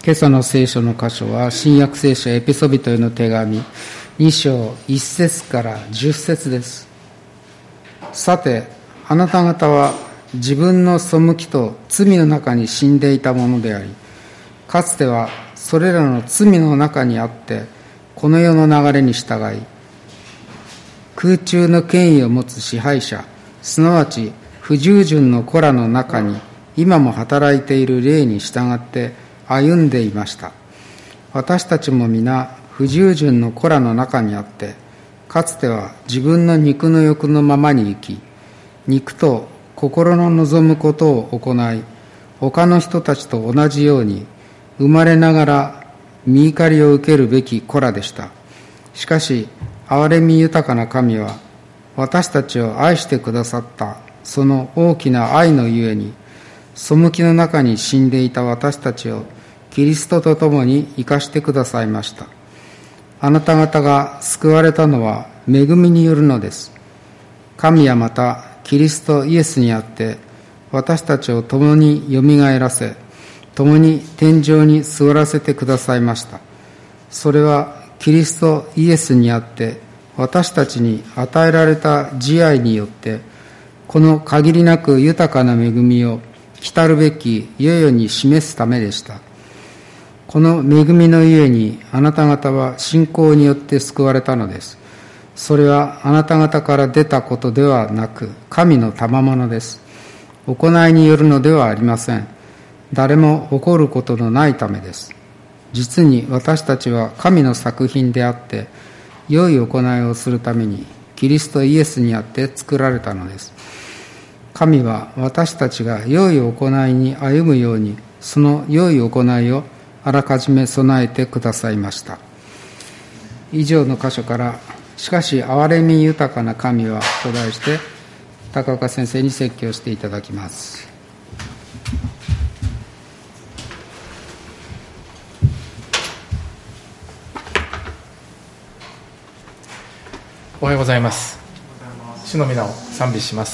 今朝の聖書の箇所は新約聖書エペソビトへの手紙2章1節から10節です。さて、あなた方は自分の背きと罪の中に死んでいたものであり、かつてはそれらの罪の中にあってこの世の流れに従い、空中の権威を持つ支配者、すなわち不従順の子らの中に今も働いている霊に従って歩んでいました。私たちも皆不従順の子らの中にあって、かつては自分の肉の欲のままに生き、肉と心の望むことを行い、他の人たちと同じように生まれながら御怒りを受けるべき子らでした。しかし憐れみ豊かな神は、私たちを愛してくださったその大きな愛のゆえに、背きの中に死んでいた私たちをキリストと共に生かしてくださいました。あなた方が救われたのは恵みによるのです。神はまたキリストイエスにあって私たちを共によみがえらせ、共に天上に座らせてくださいました。それはキリストイエスにあって私たちに与えられた慈愛によって、この限りなく豊かな恵みを来るべき世々に示すためでした。この恵みのゆえにあなた方は信仰によって救われたのです。それはあなた方から出たことではなく、神の賜物です。行いによるのではありません。誰も誇ることのないためです。実に私たちは神の作品であって、良い行いをするためにキリストイエスにあって作られたのです。神は私たちが良い行いに歩むように、その良い行いをあらかじめ備えてくださいました。以上の箇所から、しかし憐れみ豊かな神はと題して高岡先生に説教していただきます。 おはようございます。主の皆を賛美します。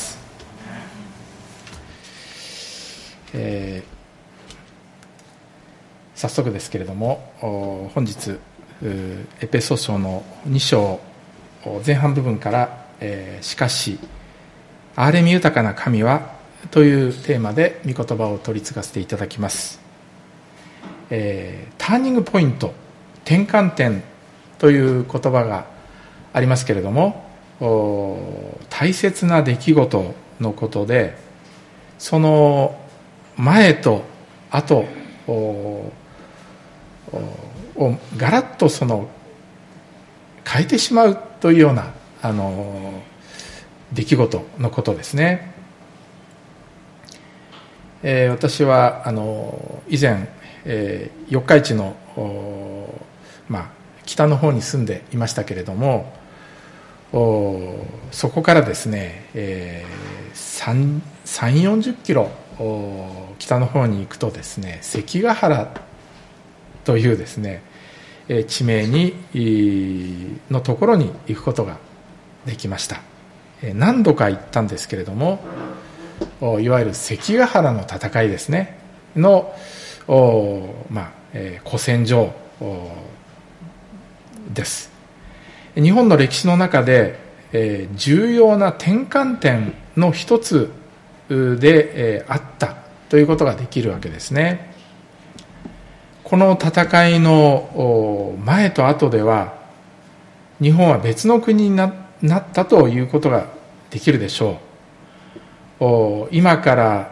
早速ですけれども、本日エペソ書の2章前半部分から、しかし憐れみ豊かな神はというテーマで御言葉を取り継がせていただきます。ターニングポイント、転換点という言葉がありますけれども、大切な出来事のことで、その前と後をガラッと変えてしまうというような出来事のことですね。私は以前、四日市の、北の方に住んでいましたけれども、そこからですね、3、40キロ北の方に行くとですね、関ヶ原というですね、地名のところに行くことができました。何度か行ったんですけれども、いわゆる関ヶ原の戦いですねの、古戦場です。日本の歴史の中で、重要な転換点の一つで、あったということができるわけですね。この戦いの前と後では、日本は別の国になったということができるでしょう。今から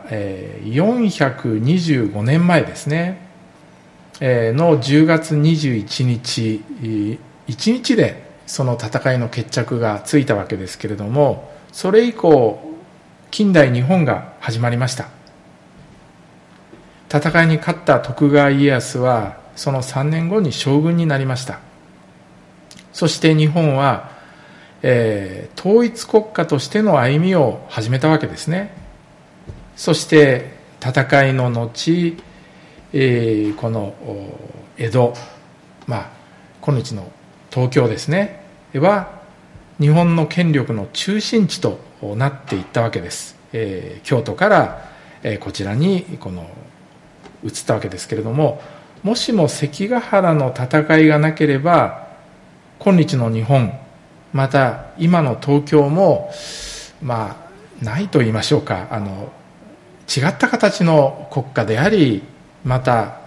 425年前ですね、の10月21日、1日でその戦いの決着がついたわけですけれども、それ以降、近代日本が始まりました。戦いに勝った徳川家康はその3年後に将軍になりました。そして日本は、統一国家としての歩みを始めたわけですね。そして戦いの後、この江戸、今日の東京ですねは日本の権力の中心地となっていったわけです。京都からこちらに移ったわけですけれども、 もしも関ヶ原の戦いがなければ、今日の日本、また今の東京もないと言いましょうか、違った形の国家であり、また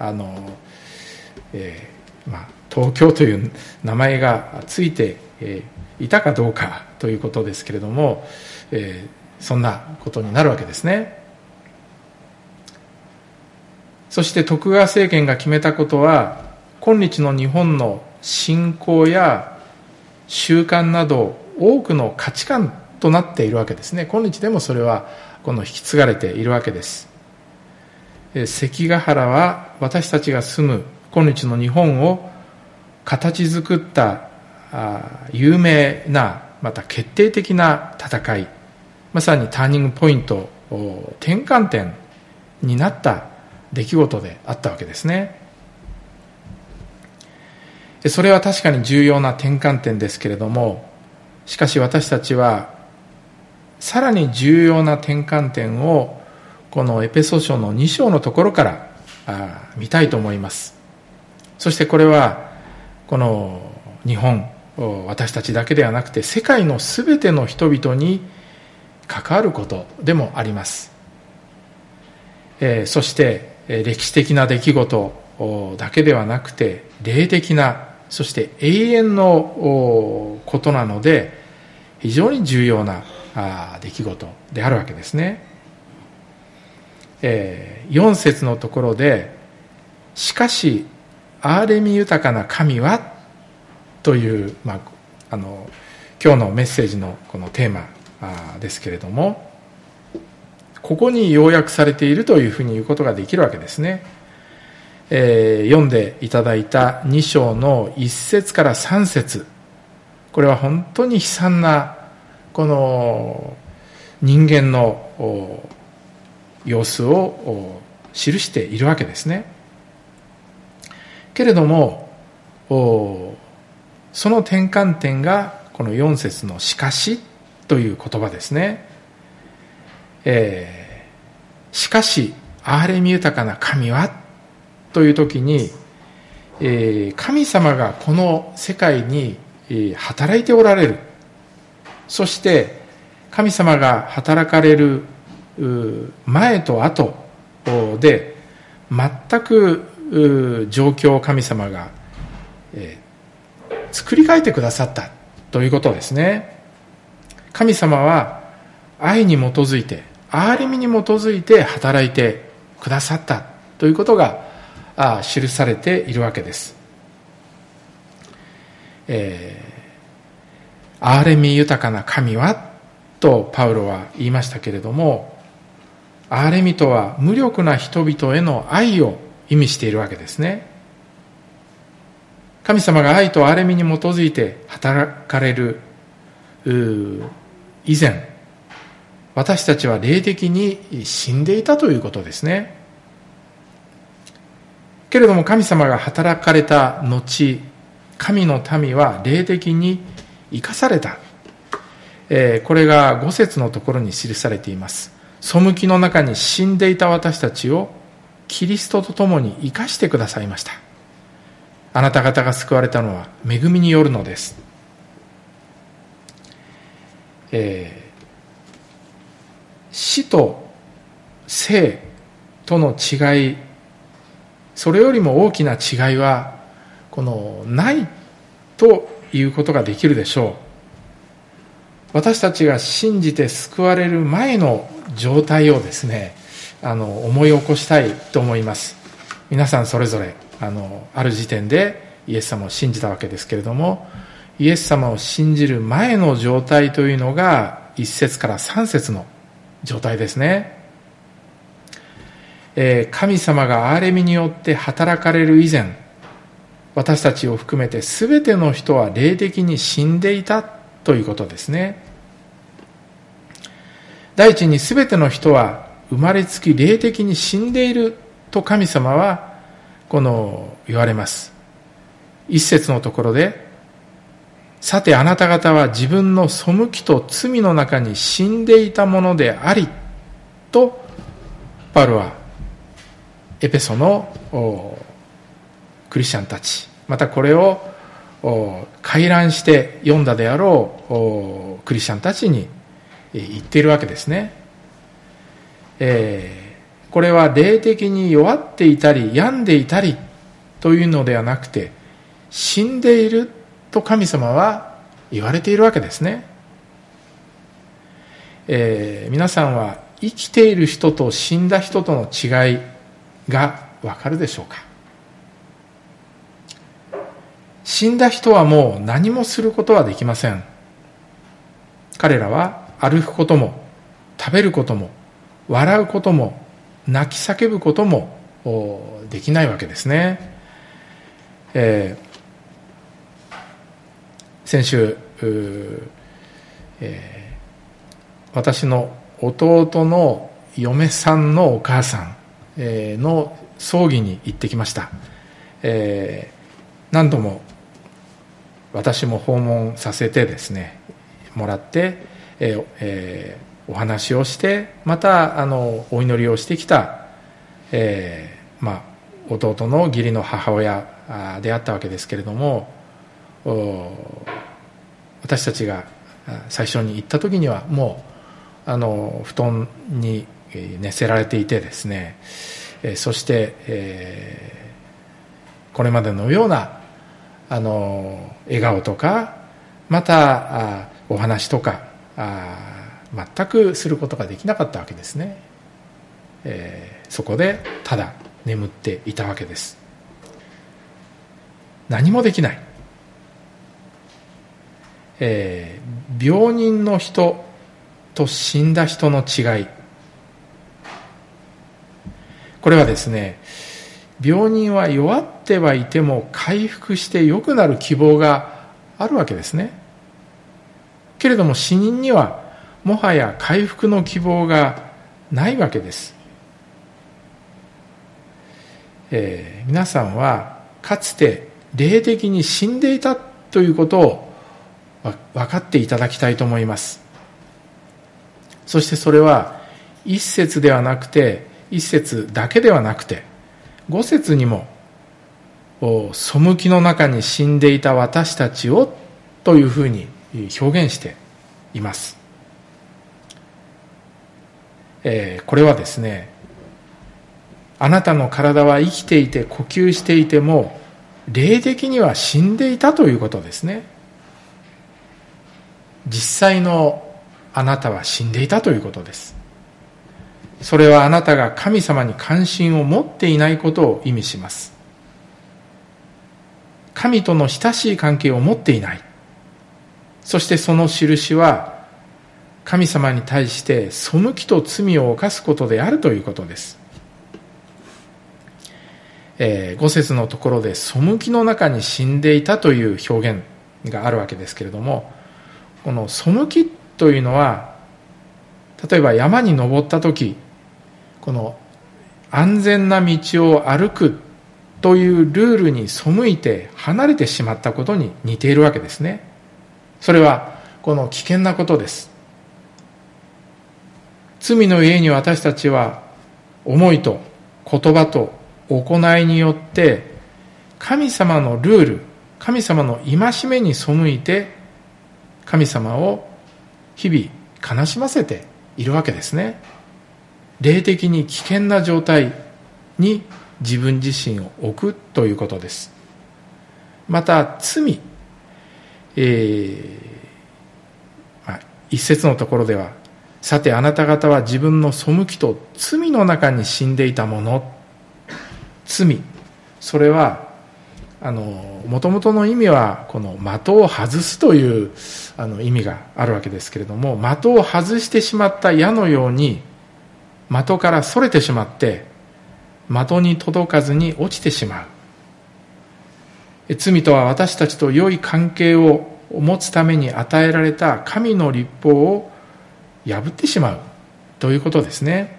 東京という名前がついていたかどうかということですけれども、そんなことになるわけですね。そして徳川政権が決めたことは、今日の日本の信仰や習慣など多くの価値観となっているわけですね。今日でもそれは引き継がれているわけです。関ヶ原は私たちが住む今日の日本を形作った有名な、また決定的な戦い、まさにターニングポイント、転換点になった出来事であったわけですね。それは確かに重要な転換点ですけれども、しかし私たちはさらに重要な転換点をこのエペソ書の2章のところから見たいと思います。そしてこれはこの日本、私たちだけではなくて世界のすべての人々に関わることでもあります。そして歴史的な出来事だけではなくて霊的な、そして永遠のことなので非常に重要な出来事であるわけですね。4節のところで、しかし憐れみ豊かな神はという、今日のメッセージのこのテーマですけれども、ここに要約されているというふうに言うことができるわけですね。読んでいただいた2章の1節から3節、これは本当に悲惨なこの人間の様子を記しているわけですね。けれどもその転換点がこの4節のしかしという言葉ですね。しかし憐れみ豊かな神はという時に、神様がこの世界に働いておられる、そして神様が働かれる前と後で全く状況を神様が作り変えてくださったということですね。神様は愛に基づいて、憐れみに基づいて働いてくださったということが記されているわけです。憐れみ豊かな神はとパウロは言いましたけれども、憐れみとは無力な人々への愛を意味しているわけですね。神様が愛と憐れみに基づいて働かれる以前、私たちは霊的に死んでいたということですね。けれども神様が働かれた後、神の民は霊的に生かされた。これが5節のところに記されています。背きの中に死んでいた私たちをキリストと共に生かしてくださいました。あなた方が救われたのは恵みによるのです。死と生との違い、それよりも大きな違いはないということができるでしょう。私たちが信じて救われる前の状態をですね、思い起こしたいと思います。皆さんそれぞれある時点でイエス様を信じたわけですけれども、イエス様を信じる前の状態というのが1節から3節の状態ですね。神様が憐れみによって働かれる以前、私たちを含めて全ての人は霊的に死んでいたということですね。第一に全ての人は生まれつき霊的に死んでいると神様は言われます。一節のところで、さてあなた方は自分の背きと罪の中に死んでいたものでありとパウロはエペソのクリスチャンたち、またこれを回覧して読んだであろうクリスチャンたちに言っているわけですね。これは霊的に弱っていたり病んでいたりというのではなくて、死んでいると神様は言われているわけですね。皆さんは生きている人と死んだ人との違いがわかるでしょうか。死んだ人はもう何もすることはできません。彼らは歩くことも食べることも笑うことも泣き叫ぶこともできないわけですね。先週、私の弟の嫁さんのお母さんの葬儀に行ってきました。何度も私も訪問させてですねもらって、お話をして、またお祈りをしてきた、弟の義理の母親であったわけですけれども、私たちが最初に行った時にはもう布団に寝せられていてですね、そして、これまでのような笑顔とか、またお話とか全くすることができなかったわけですね。そこでただ眠っていたわけです。何もできない。病人の人と死んだ人の違い、これはですね、病人は弱ってはいても回復して良くなる希望があるわけですね。けれども死人にはもはや回復の希望がないわけです。皆さんはかつて霊的に死んでいたということを分かっていただきたいと思います。そしてそれは一節ではなくて、一節だけではなくて、五節にも背きの中に死んでいた私たちをというふうに表現しています。これはですね、あなたの体は生きていて呼吸していても霊的には死んでいたということですね。実際のあなたは死んでいたということです。それはあなたが神様に関心を持っていないことを意味します。神との親しい関係を持っていない。そしてその印は神様に対して背きと罪を犯すことであるということです。5節のところで背きの中に死んでいたという表現があるわけですけれども、この背きというのは、例えば山に登ったとき、この安全な道を歩くというルールに背いて離れてしまったことに似ているわけですね。それはこの危険なことです。罪の家に私たちは思いと言葉と行いによって神様のルール、神様の戒めに背いて神様を日々悲しませているわけですね。霊的に危険な状態に自分自身を置くということです。また罪、一節のところでは、さてあなた方は自分の背きと罪の中に死んでいたもの。罪、それはもともとの意味はこの的を外すという意味があるわけですけれども、的を外してしまった矢のように的からそれてしまって的に届かずに落ちてしまう。罪とは私たちと良い関係を持つために与えられた神の律法を破ってしまうということですね。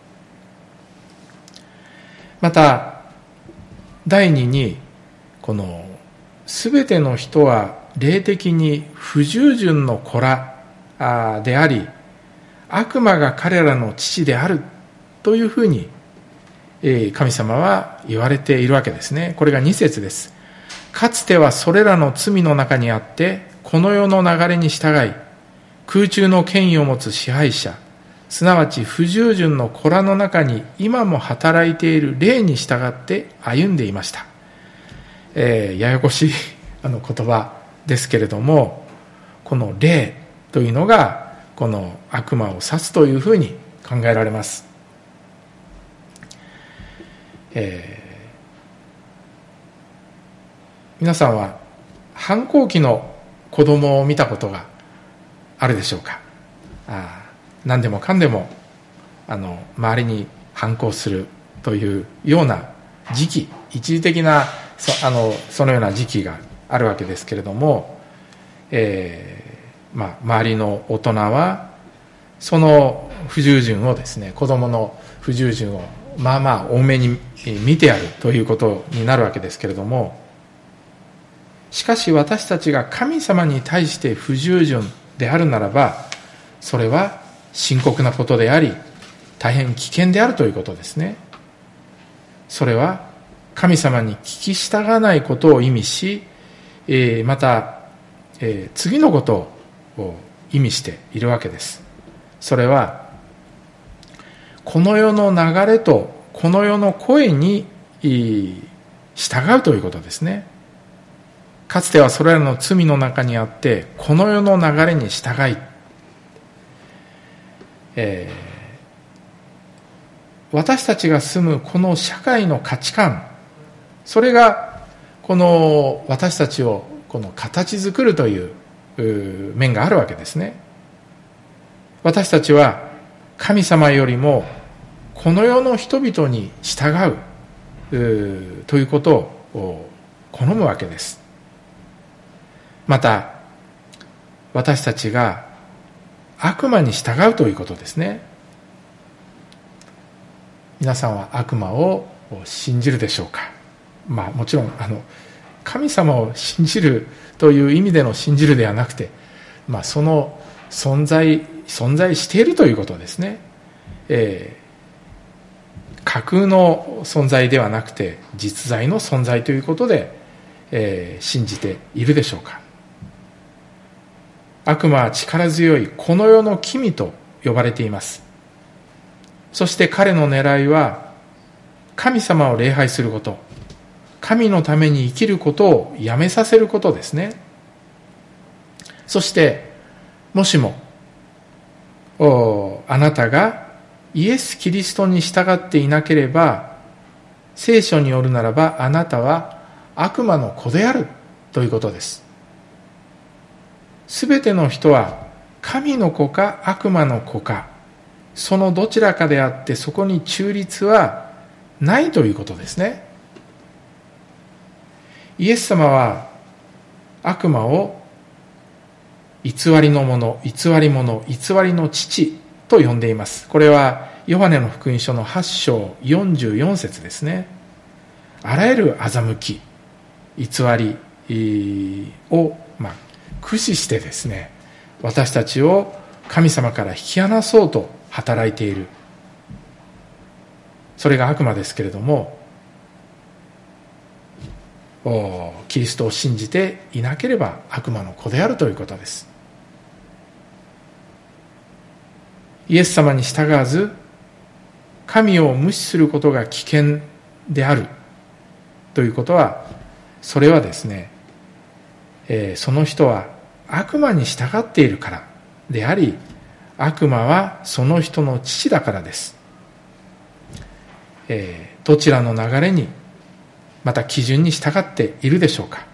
また第二に、このすべての人は霊的に不従順の子らであり、悪魔が彼らの父であるというふうに神様は言われているわけですね。これが2節です。かつてはそれらの罪の中にあって、この世の流れに従い、空中の権威を持つ支配者、すなわち不従順の子らの中に今も働いている霊に従って歩んでいました。ややこしい言葉ですけれども、この霊というのがこの悪魔を指すというふうに考えられます。皆さんは反抗期の子供を見たことがあるでしょうか。何でもかんでも周りに反抗するというような時期、一時的なそのような時期があるわけですけれども、周りの大人はその不従順をですね、子供の不従順を多めに見てやるということになるわけですけれども、しかし私たちが神様に対して不従順であるならば、それは深刻なことであり、大変危険であるということですね。それは神様に聞き従わないことを意味し、また、次のことを意味しているわけです。それはこの世の流れとこの世の声に従うということですね。かつてはそれらの罪の中にあってこの世の流れに従い、私たちが住むこの社会の価値観、それがこの私たちをこの形作るという面があるわけですね。私たちは神様よりもこの世の人々に従うということを好むわけです。また私たちが悪魔に従うということですね。皆さんは悪魔を信じるでしょうか。もちろん神様を信じるという意味での信じるではなくて、その存在しているということですね。架空の存在ではなくて実在の存在ということで、信じているでしょうか。悪魔は力強いこの世の君と呼ばれています。そして彼の狙いは神様を礼拝すること、神のために生きることをやめさせることですね。そしてもしもあなたがイエス・キリストに従っていなければ、聖書によるならばあなたは悪魔の子であるということです。すべての人は神の子か悪魔の子か、そのどちらかであって、そこに中立はないということですね。イエス様は悪魔を偽りの者、偽り者、偽りの父と呼んでいます。これはヨハネの福音書の8章44節ですね。あらゆる欺き、偽りを駆使してですね、私たちを神様から引き離そうと働いている、それが悪魔ですけれども、キリストを信じていなければ悪魔の子であるということです。イエス様に従わず神を無視することが危険であるということは、それはですね、その人は悪魔に従っているからであり、悪魔はその人の父だからです。どちらの流れにまた基準に従っているでしょうか。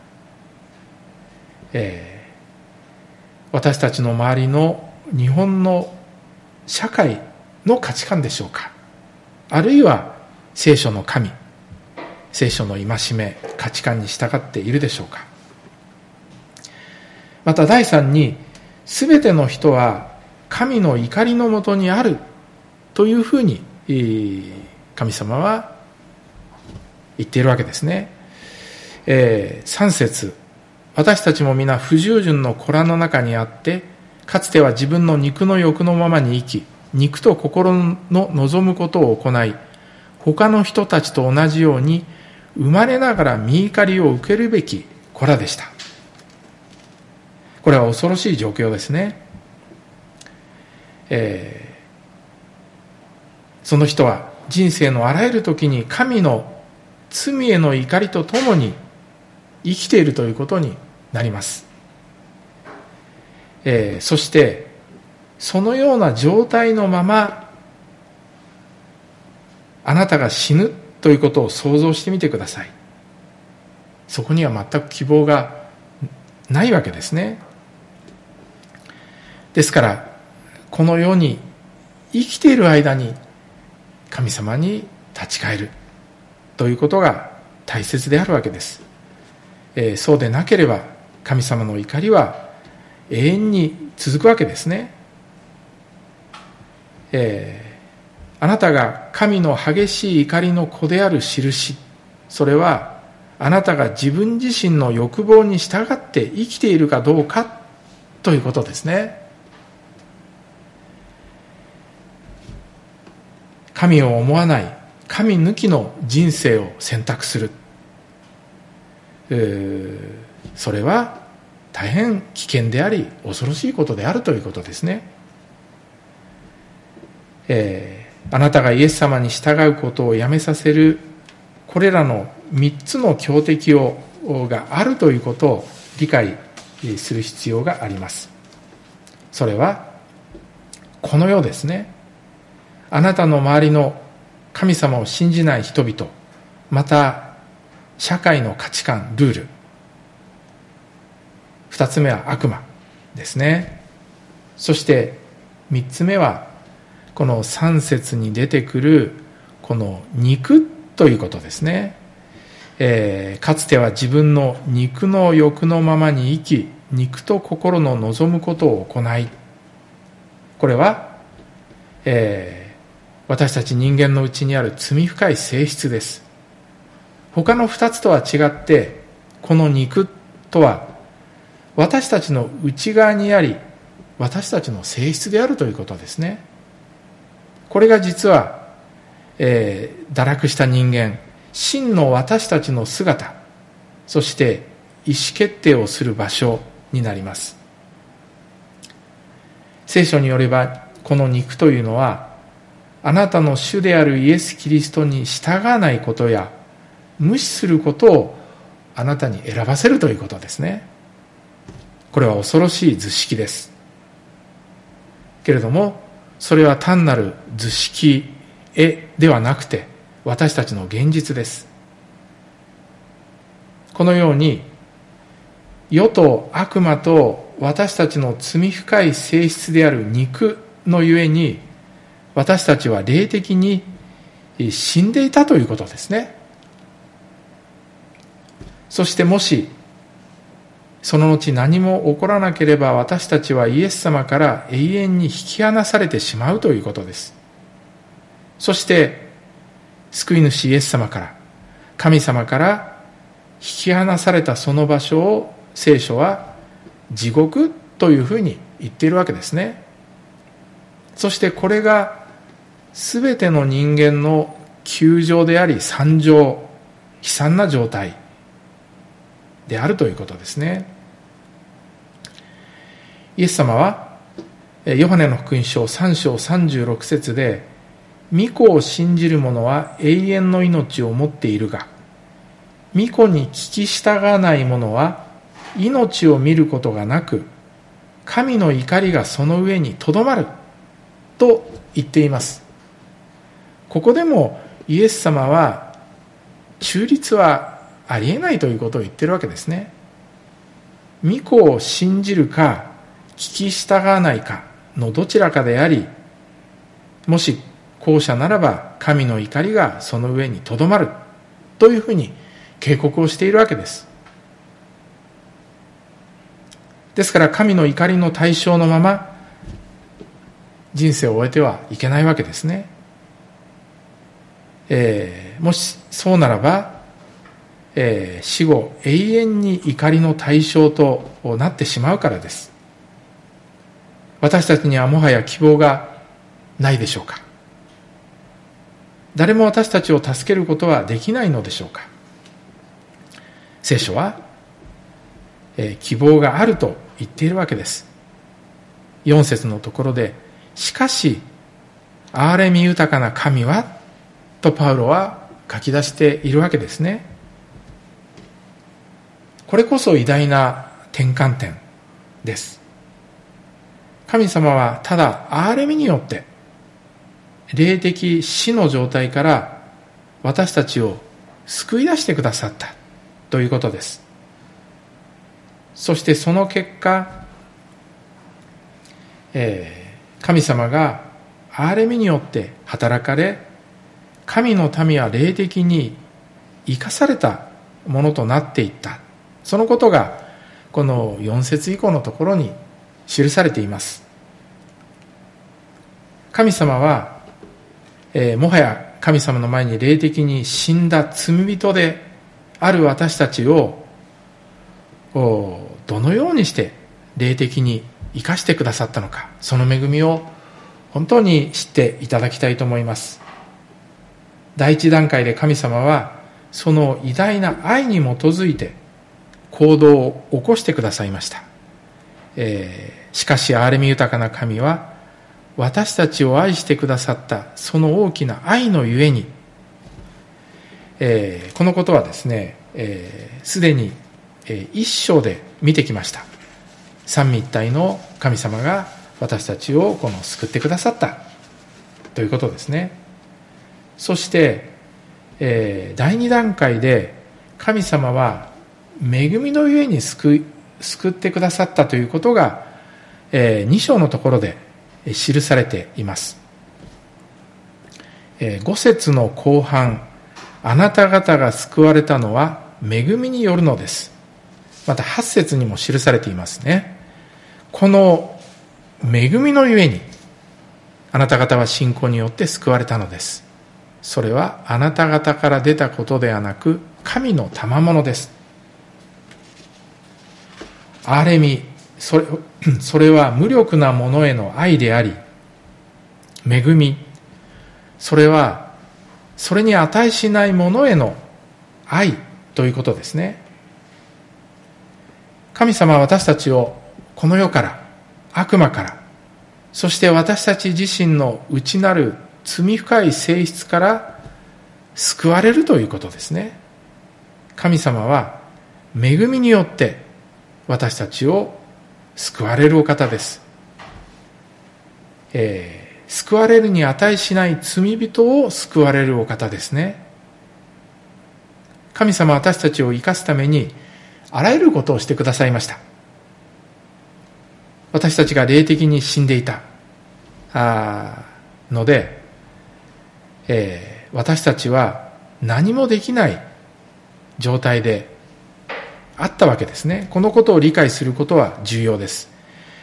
私たちの周りの日本の社会の価値観でしょうか。あるいは聖書の神、聖書の戒め、価値観に従っているでしょうか。また第三に、すべての人は神の怒りのもとにあるというふうに神様は言っているわけですね。3節、私たちも皆不従順の子らの中にあって、かつては自分の肉の欲のままに生き、肉と心の望むことを行い、 他の人たちと同じように生まれながら御怒りを受けるべき子らでした。これは恐ろしい状況ですね。その人は人生のあらゆる時に神の罪への怒りとともに生きているということになります。そしてそのような状態のままあなたが死ぬということを想像してみてください。そこには全く希望がないわけですね。ですからこの世に生きている間に神様に立ち返るということが大切であるわけです。そうでなければ神様の怒りは永遠に続くわけですね。あなたが神の激しい怒りの子である印、それはあなたが自分自身の欲望に従って生きているかどうかということですね。神を思わない、神抜きの人生を選択する、それは大変危険であり恐ろしいことであるということですね。あなたがイエス様に従うことをやめさせるこれらの3つの強敵があるということを理解する必要があります。それはこの世ですね。あなたの周りの神様を信じない人々、また社会の価値観、ルール、2つ目は悪魔ですね。そして3つ目はこの3節に出てくるこの肉ということですね。かつては自分の肉の欲のままに生き、肉と心の望むことを行い、これは、私たち人間のうちにある罪深い性質です。他の2つとは違って、この肉とは私たちの内側にあり、私たちの性質であるということですね。これが実は、堕落した人間、真の私たちの姿、そして意思決定をする場所になります。聖書によれば、この肉というのは、あなたの主であるイエス・キリストに従わないことや無視することをあなたに選ばせるということですね。これは恐ろしい図式です。けれども、それは単なる図式絵ではなくて私たちの現実です。このように世と悪魔と私たちの罪深い性質である肉のゆえに、私たちは霊的に死んでいたということですね。そしてもしその後何も起こらなければ、私たちはイエス様から永遠に引き離されてしまうということです。そして救い主イエス様から、神様から引き離されたその場所を聖書は地獄というふうに言っているわけですね。そしてこれがすべての人間の窮状であり、惨状、悲惨な状態であるということですね。イエス様はヨハネの福音書3章36節で、御子を信じる者は永遠の命を持っているが、御子に聞き従わない者は命を見ることがなく、神の怒りがその上にとどまると言っています。ここでもイエス様は中立はありえないということを言ってるわけですね。御子を信じるか聞き従わないかのどちらかであり、もし後者ならば神の怒りがその上にとどまるというふうに警告をしているわけです。ですから神の怒りの対象のまま人生を終えてはいけないわけですね。もしそうならば、死後永遠に怒りの対象となってしまうからです。私たちにはもはや希望がないでしょうか。 誰も私たちを助けることはできないのでしょうか。聖書は、希望があると言っているわけです。4節のところで、しかし憐れみ豊かな神はとパウロは書き出しているわけですね。これこそ偉大な転換点です。神様はただ憐れみによって霊的死の状態から私たちを救い出してくださったということです。そしてその結果、神様が憐れみによって働かれ、神の民は霊的に生かされたものとなっていった。そのことがこの4節以降のところに記されています。神様は、もはや神様の前に霊的に死んだ罪人である私たちをどのようにして霊的に生かしてくださったのか、その恵みを本当に知っていただきたいと思います。第一段階で神様はその偉大な愛に基づいて行動を起こしてくださいました。しかし憐れみ豊かな神は私たちを愛してくださったその大きな愛のゆえに、このことはですね、すでに一章で見てきました。三位一体の神様が私たちを救ってくださったということですね。そして、第二段階で神様は恵みのゆえに救ってくださったということが、2章のところで記されています。5節の後半、あなた方が救われたのは恵みによるのです。また8節にも記されていますね。この恵みのゆえにあなた方は信仰によって救われたのです。それはあなた方から出たことではなく神の賜物です。憐れみ、それは無力なものへの愛であり、恵み、それはそれに値しないものへの愛ということですね。神様は私たちをこの世から、悪魔から、そして私たち自身の内なる罪深い性質から救われるということですね。神様は恵みによって私たちを救われるお方です。救われるに値しない罪人を救われるお方ですね。神様は私たちを生かすためにあらゆることをしてくださいました。私たちが霊的に死んでいたので、私たちは何もできない状態であったわけですね。このことを理解することは重要です。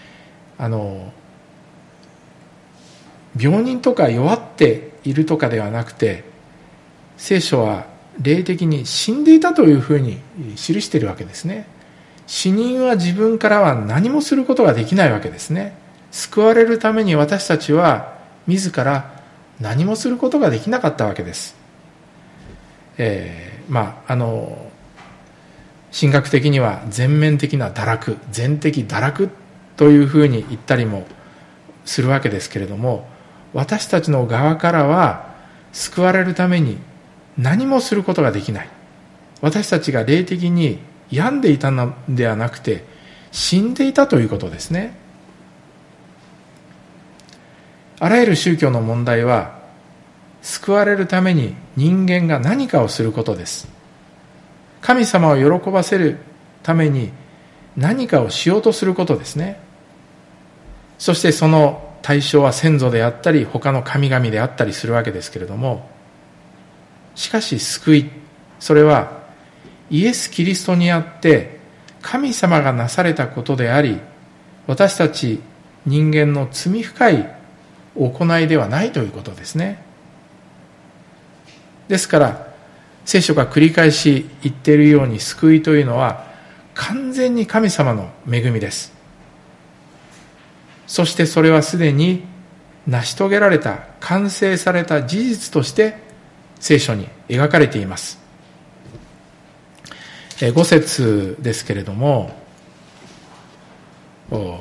病人とか弱っているとかではなくて、聖書は霊的に死んでいたというふうに記しているわけですね。死人は自分からは何もすることができないわけですね。救われるために私たちは自ら何もすることができなかったわけです。神学的には全面的な堕落、全的堕落というふうに言ったりもするわけですけれども、私たちの側からは救われるために何もすることができない。私たちが霊的に病んでいたのではなくて死んでいたということですね。あらゆる宗教の問題は救われるために人間が何かをすることです。神様を喜ばせるために何かをしようとすることですね。そしてその対象は先祖であったり他の神々であったりするわけですけれども、しかし救い、それはイエス・キリストにあって神様がなされたことであり、私たち人間の罪深い行いではないということですね。ですから聖書が繰り返し言っているように、救いというのは完全に神様の恵みです。そしてそれはすでに成し遂げられた、完成された事実として聖書に描かれています。5節ですけれども、も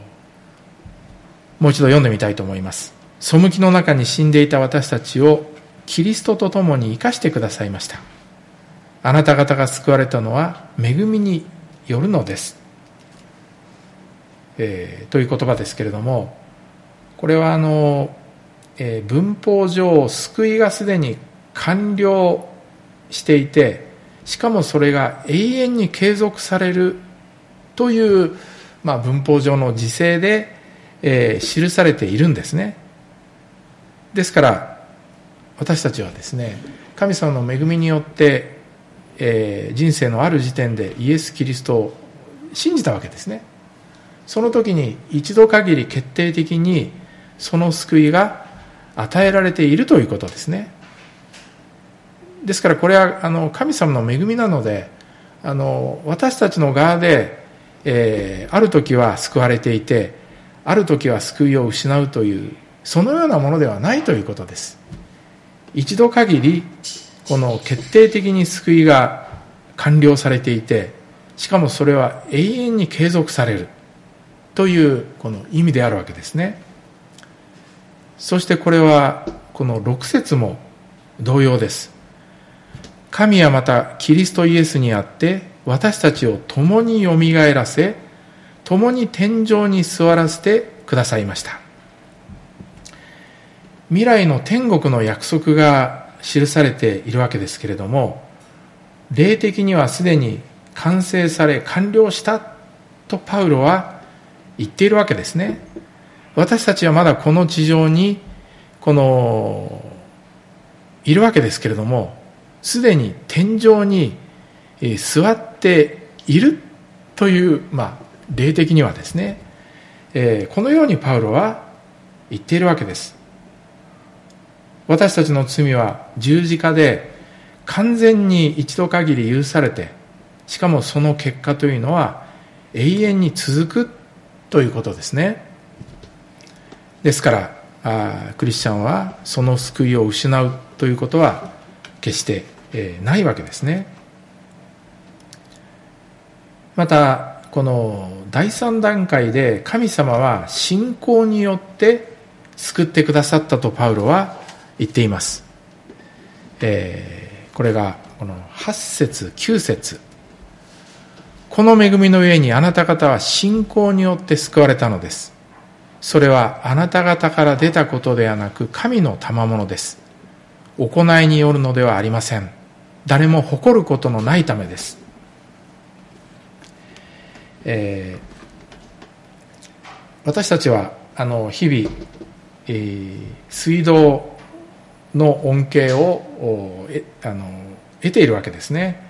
う一度読んでみたいと思います。背きの中に死んでいた私たちをキリストと共に生かしてくださいました。あなた方が救われたのは恵みによるのです。という言葉ですけれども、これは文法上救いがすでに完了していて、しかもそれが永遠に継続されるという、文法上の時勢で、記されているんですね。ですから私たちはですね、神様の恵みによって、人生のある時点でイエス・キリストを信じたわけですね。その時に一度限り決定的にその救いが与えられているということですね。ですからこれは神様の恵みなので、私たちの側で、ある時は救われていて、ある時は救いを失うという、そのようなものではないということです。一度限りこの決定的に救いが完了されていて、しかもそれは永遠に継続されるというこの意味であるわけですね。そしてこれはこの6節も同様です。神はまたキリストイエスにあって私たちを共によみがえらせ、共に天上に座らせてくださいました。未来の天国の約束が記されているわけですけれども、霊的にはすでに完成され完了したとパウロは言っているわけですね。私たちはまだこの地上にいるわけですけれども、すでに天上に座っているという、霊的にはですね、このようにパウロは言っているわけです。私たちの罪は十字架で完全に一度限り許されて、しかもその結果というのは永遠に続くということですね。ですからクリスチャンはその救いを失うということは決してないわけですね。またこの第三段階で神様は信仰によって救ってくださったとパウロは言っています。これがこの8節9節、この恵みの上にあなた方は信仰によって救われたのです。それはあなた方から出たことではなく神の賜物です。行いによるのではありません。誰も誇ることのないためです。私たちは日々、水道の恩恵を得ているわけですね。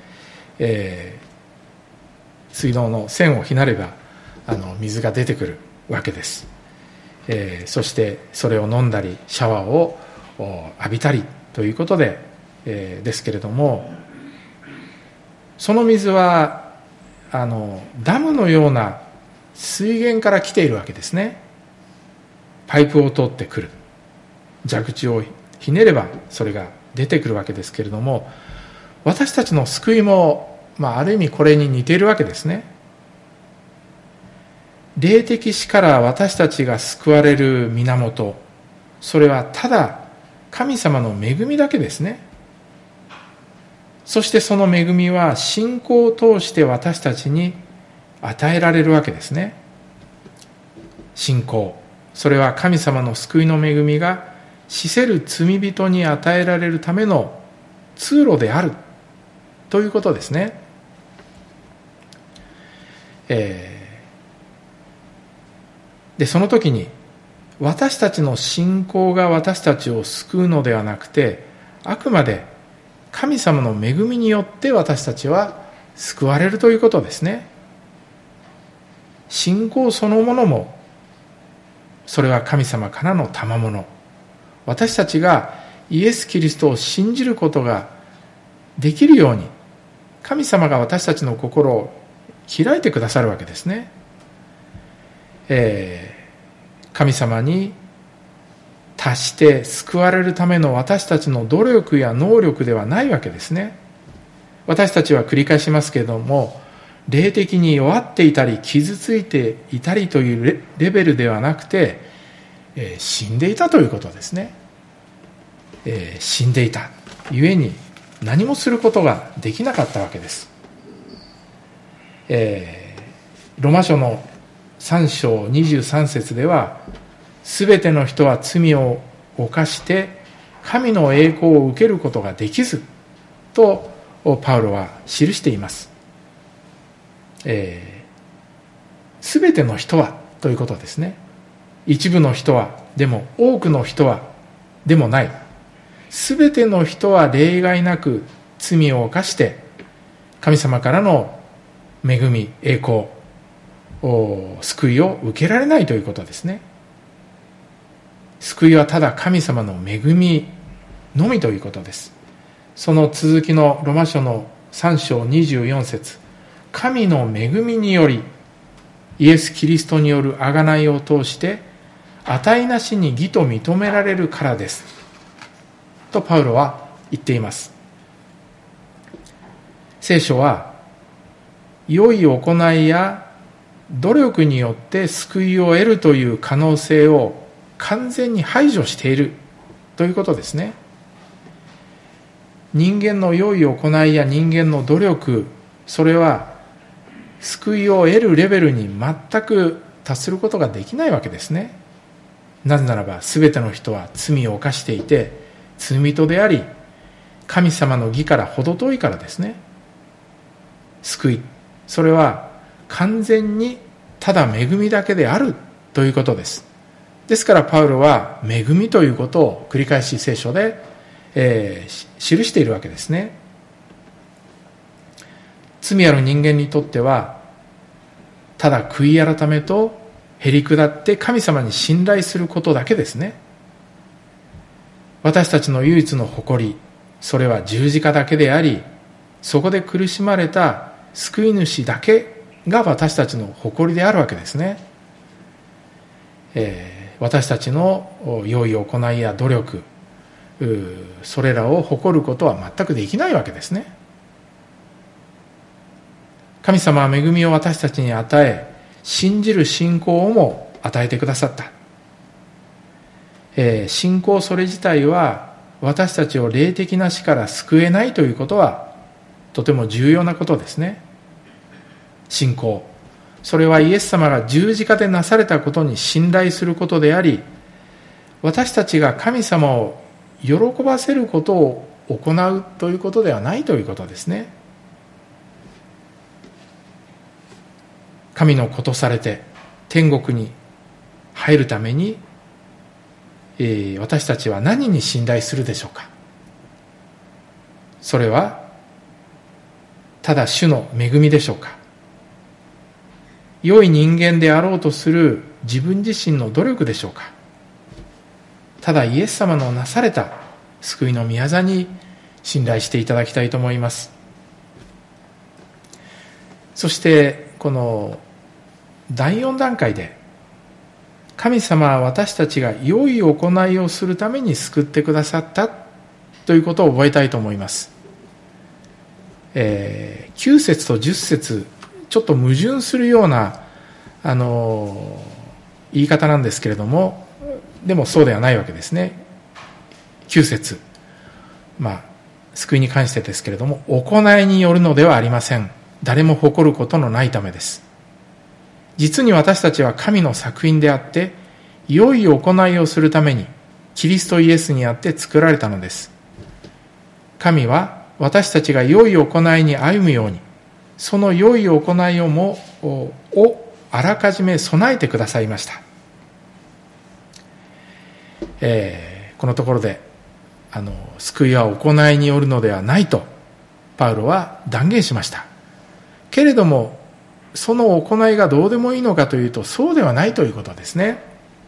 水道の栓をひなれば水が出てくるわけです。そしてそれを飲んだりシャワーを浴びたりということで、ですけれども、その水はダムのような水源から来ているわけですね。パイプを通ってくる、蛇口をひねればそれが出てくるわけですけれども、私たちの救いも、ある意味これに似ているわけですね。霊的死から私たちが救われる源、それはただ神様の恵みだけですね。そしてその恵みは信仰を通して私たちに与えられるわけですね。信仰、それは神様の救いの恵みが死せる罪人に与えられるための通路であるということですね。でその時に私たちの信仰が私たちを救うのではなくて、あくまで神様の恵みによって私たちは救われるということですね。信仰そのものもそれは神様からの賜物、私たちがイエス・キリストを信じることができるように神様が私たちの心を開いてくださるわけですね。神様に発して救われるための私たちの努力や能力ではないわけですね。私たちは繰り返しますけれども、霊的に弱っていたり傷ついていたりというレベルではなくて、死んでいたということですね。死んでいたゆえに何もすることができなかったわけです。ロマ書の3章23節では、すべての人は罪を犯して神の栄光を受けることができずとパウロは記しています。すべての人はということですね。一部の人はでも、多くの人はでもない。すべての人は例外なく罪を犯して神様からの恵み、栄光、救いを受けられないということですね。救いはただ神様の恵みのみということです。その続きのロマ書の3章24節、神の恵みによりイエス・キリストによる贖いを通して値なしに義と認められるからですとパウロは言っています。聖書は良い行いや努力によって救いを得るという可能性を完全に排除しているということですね。人間の良い行いや人間の努力、それは救いを得るレベルに全く達することができないわけですね。なぜならば全ての人は罪を犯していて罪人であり、神様の義から程遠いからですね。救い、それは完全にただ恵みだけであるということです。ですからパウロは恵みということを繰り返し聖書で、記しているわけですね。罪ある人間にとってはただ悔い改めとへり下って神様に信頼することだけですね。私たちの唯一の誇り、それは十字架だけであり、そこで苦しまれた救い主だけが私たちの誇りであるわけですね。私たちの良い行いや努力、それらを誇ることは全くできないわけですね。神様は恵みを私たちに与え、信じる信仰をも与えてくださった。信仰それ自体は私たちを霊的な死から救えないということはとても重要なことですね。信仰、それはイエス様が十字架でなされたことに信頼することであり、私たちが神様を喜ばせることを行うということではないということですね。神の子とされて天国に入るために、私たちは何に信頼するでしょうか。それはただ主の恵みでしょうか。良い人間であろうとする自分自身の努力でしょうか。ただイエス様のなされた救いの御業に信頼していただきたいと思います。そしてこの第4段階で、神様は私たちが良い行いをするために救ってくださったということを覚えたいと思います。9節と10節、ちょっと矛盾するような言い方なんですけれども、でもそうではないわけですね。9節、救いに関してですけれども、行いによるのではありません。誰も誇ることのないためです。実に私たちは神の作品であって、良い行いをするためにキリストイエスにあって作られたのです。神は私たちが良い行いに歩むように、その良い行いをあらかじめ備えてくださいました。このところで救いは行いによるのではないとパウロは断言しました。けれどもその行いがどうでもいいのかというと、そうではないということですね。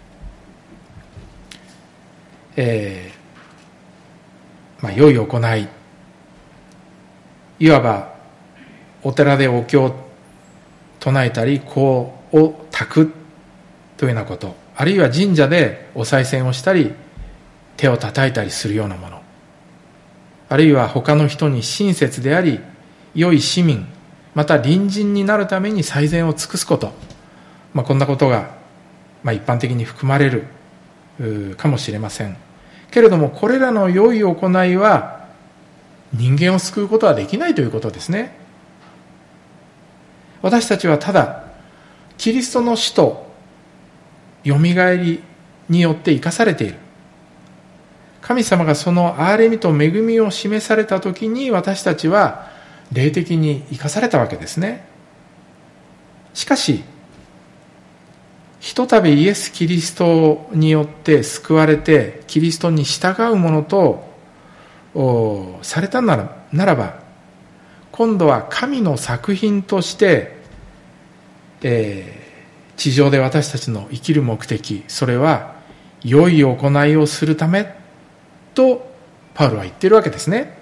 良い行い、いわばお寺でお経を唱えたり香を焚くというようなこと、あるいは神社でお賽銭をしたり手を叩いたりするようなもの、あるいは他の人に親切であり良い市民、また隣人になるために最善を尽くすこと、こんなことが、一般的に含まれるかもしれませんけれども、これらの良い行いは人間を救うことはできないということですね。私たちはただキリストの死とよみがえりによって生かされている。神様がその憐れみと恵みを示されたときに、私たちは霊的に生かされたわけですね。しかしひとたびイエス・キリストによって救われてキリストに従うものとされたならば、今度は神の作品として、地上で私たちの生きる目的、それは良い行いをするためとパウロは言っているわけですね。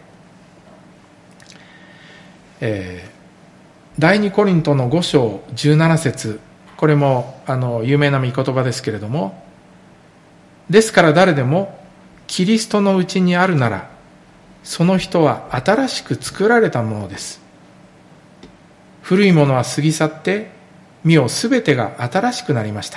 第2コリントの5章17節、これも有名な御言葉ですけれども、ですから誰でもキリストのうちにあるなら、その人は新しく作られたものです。古いものは過ぎ去って見よすべてが新しくなりました。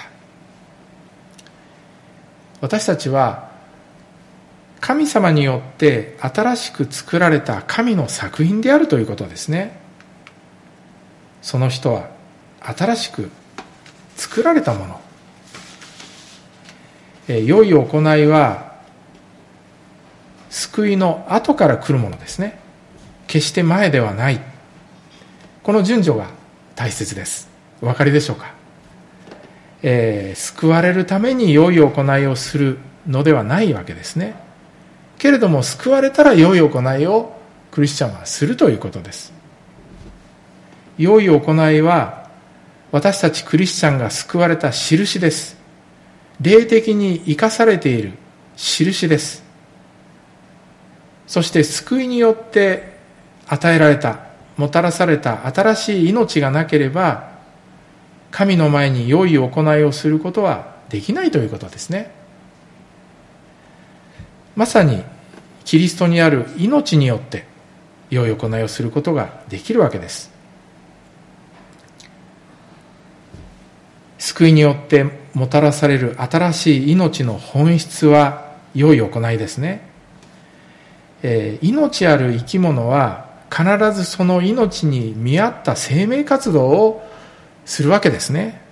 私たちは神様によって新しく作られた神の作品であるということですね。その人は新しく作られたもの。良い行いは救いの後から来るものですね。決して前ではない。この順序が大切です。お分かりでしょうか。救われるために良い行いをするのではないわけですね。けれども救われたら良い行いをクリスチャンはするということです。良い行いは私たちクリスチャンが救われた印です。霊的に生かされている印です。そして救いによって与えられた、もたらされた新しい命がなければ、神の前に良い行いをすることはできないということですね。まさにキリストにある命によって良い行いをすることができるわけです。救いによってもたらされる新しい命の本質は良い行いですね。命ある生き物は必ずその命に見合った生命活動をするわけですね。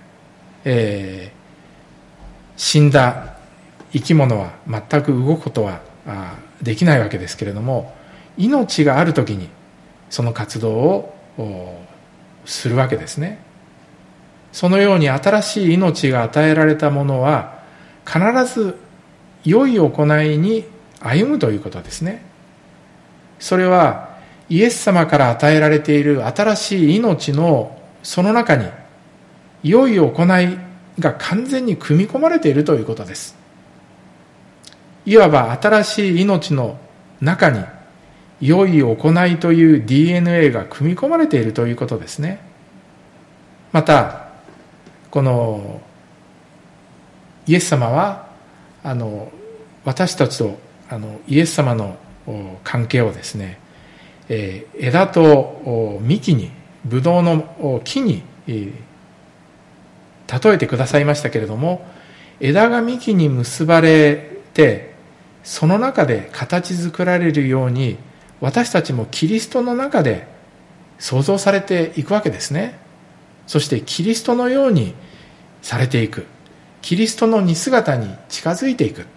死んだ生き物は全く動くことはできないわけですけれども、命があるときにその活動をするわけですね。そのように新しい命が与えられたものは必ず良い行いに歩むということですね。それはイエス様から与えられている新しい命のその中に良い行いが完全に組み込まれているということです。いわば新しい命の中に良い行いという DNA が組み込まれているということですね。またこのイエス様は私たちとイエス様の関係をですね、枝と幹に、ブドウの木に例えてくださいましたけれども、枝が幹に結ばれてその中で形作られるように、私たちもキリストの中で創造されていくわけですね。そしてキリストのようにされていく、キリストの似姿に近づいていく、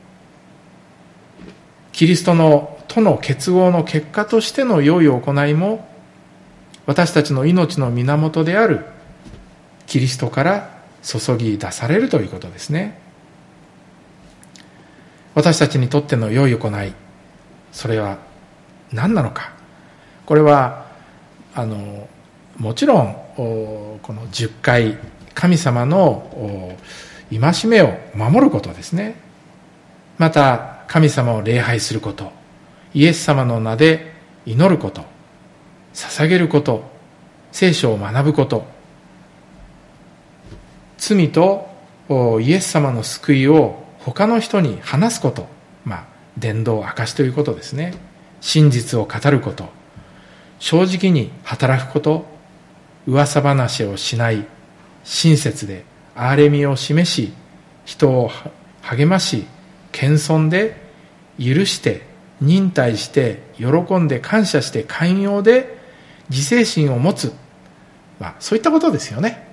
キリストとの結合の結果としての良い行いも、私たちの命の源であるキリストから注ぎ出されるということですね。私たちにとっての良い行い、それは何なのか。これはもちろんこの10回神様の戒めを守ることですね。また神様を礼拝すること、イエス様の名で祈ること、捧げること、聖書を学ぶこと、罪とイエス様の救いを他の人に話すこと、 伝道証しということですね。真実を語ること、正直に働くこと、噂話をしない、親切で憐れみを示し、人を励まし、謙遜で許して、忍耐して、喜んで感謝して寛容で自制心を持つ、そういったことですよね。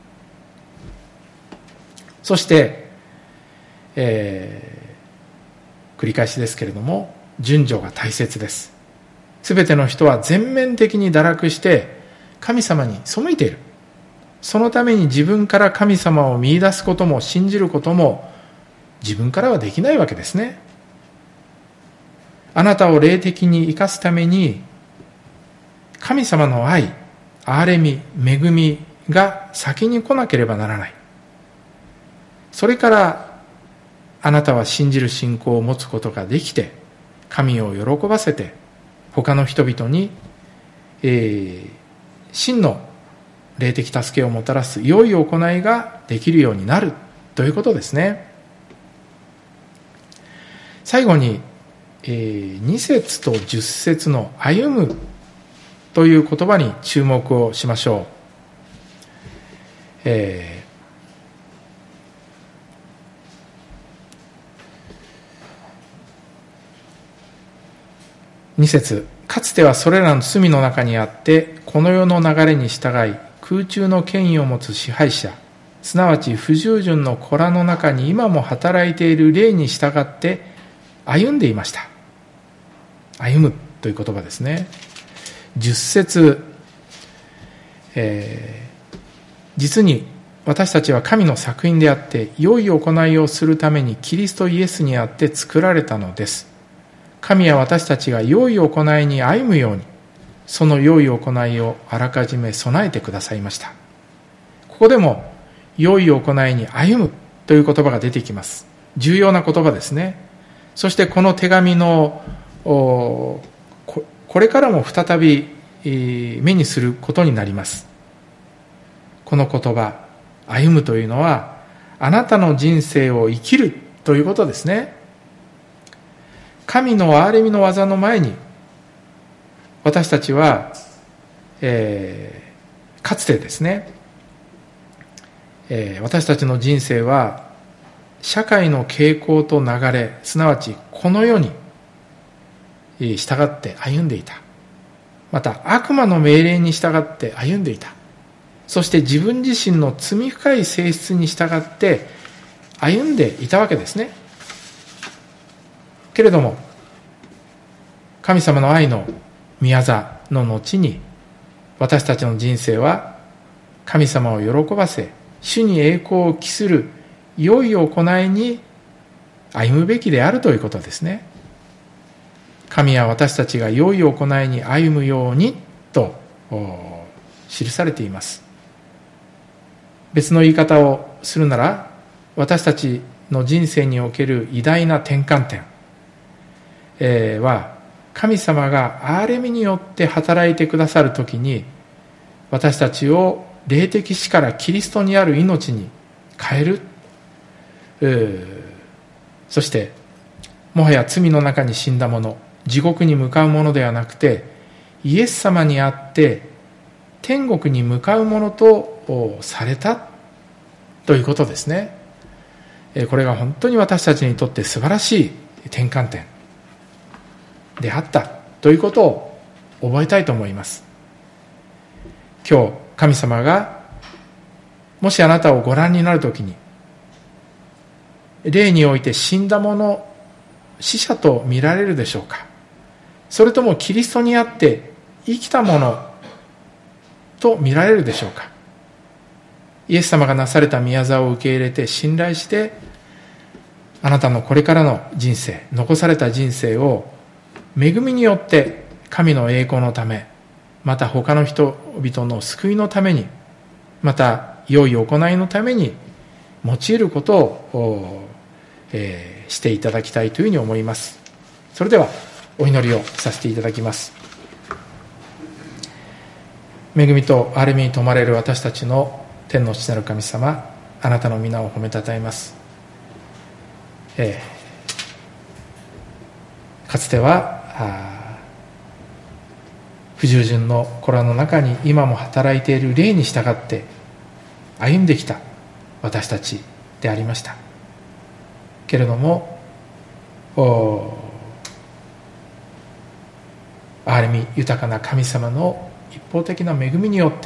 そして、繰り返しですけれども、順序が大切です。すべての人は全面的に堕落して神様に背いている。そのために自分から神様を見出すことも信じることも自分からはできないわけですね。あなたを霊的に生かすために神様の愛、憐れみ、恵みが先に来なければならない。それからあなたは信じる信仰を持つことができて、神を喜ばせて他の人々に、真の霊的助けをもたらす良い行いができるようになるということですね。最後に、2節と10節の歩むという言葉に注目をしましょう。2節、かつてはそれらの罪の中にあってこの世の流れに従い空中の権威を持つ支配者、すなわち不従順の子らの中に今も働いている霊に従って歩んでいました。歩むという言葉ですね。10節、実に私たちは神の作品であって良い行いをするためにキリストイエスにあって作られたのです。神は私たちが良い行いに歩むように、その良い行いをあらかじめ備えてくださいました。ここでも良い行いに歩むという言葉が出てきます。重要な言葉ですね。そしてこの手紙のこれからも再び目にすることになります。この言葉、歩むというのはあなたの人生を生きるということですね。神の憐れみの技の前に私たちは、かつてですね、私たちの人生は社会の傾向と流れ、すなわちこの世に従って歩んでいた。また悪魔の命令に従って歩んでいた。そして自分自身の罪深い性質に従って歩んでいたわけですね。けれども神様の愛の宮座の後に私たちの人生は神様を喜ばせ、主に栄光を期する良い行いに歩むべきであるということですね。神は私たちが良い行いに歩むようにと記されています。別の言い方をするなら、私たちの人生における偉大な転換点、は神様が憐れみによって働いてくださるときに、私たちを霊的死からキリストにある命に変える。そしてもはや罪の中に死んだ者、地獄に向かうものではなくて、イエス様にあって天国に向かうものとされたということですね。これが本当に私たちにとって素晴らしい転換点であったということを覚えたいと思います。今日神様がもしあなたをご覧になるときに、霊において死んだ者、死者と見られるでしょうか。それともキリストにあって生きた者と見られるでしょうか。イエス様がなされた宮座を受け入れて信頼して、あなたのこれからの人生、残された人生を恵みによって神の栄光のため、また他の人々の救いのために、また良い行いのために用いることを、していただきたいというふうに思います。それではお祈りをさせていただきます。恵みと憐れみに富まれる私たちの天の父なる神様、あなたの皆を褒めたたえます。 かつては不従順の子らの中に今も働いている霊に従って歩んできた私たちでありましたけれども、憐れみ豊かな神様の一方的な恵みによって、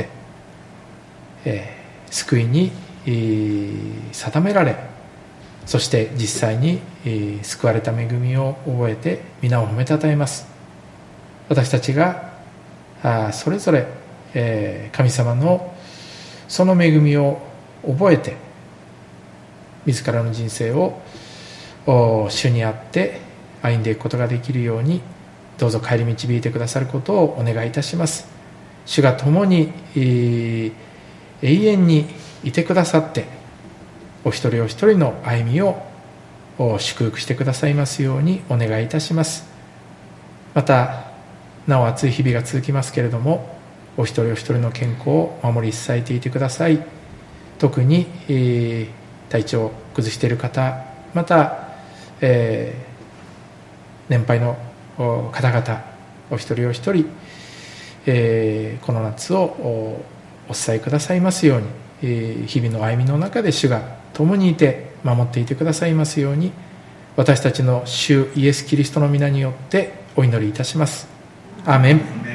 救いに、定められ、そして実際に、救われた恵みを覚えて皆を褒めたたえます。私たちがそれぞれ、神様のその恵みを覚えて自らの人生を主にあって歩んでいくことができるように、どうぞ帰り導いてくださることをお願いいたします。主が共に、永遠にいてくださって、お一人お一人の歩みを祝福してくださいますようにお願いいたします。またなお暑い日々が続きますけれども、お一人お一人の健康を守り支えていてください。特に、体調を崩している方、また、年配の方々お一人お一人、この夏をお伝えくださいますように、日々の歩みの中で主が共にいて守っていてくださいますように、私たちの主イエス・キリストの皆によってお祈りいたします。アーメン。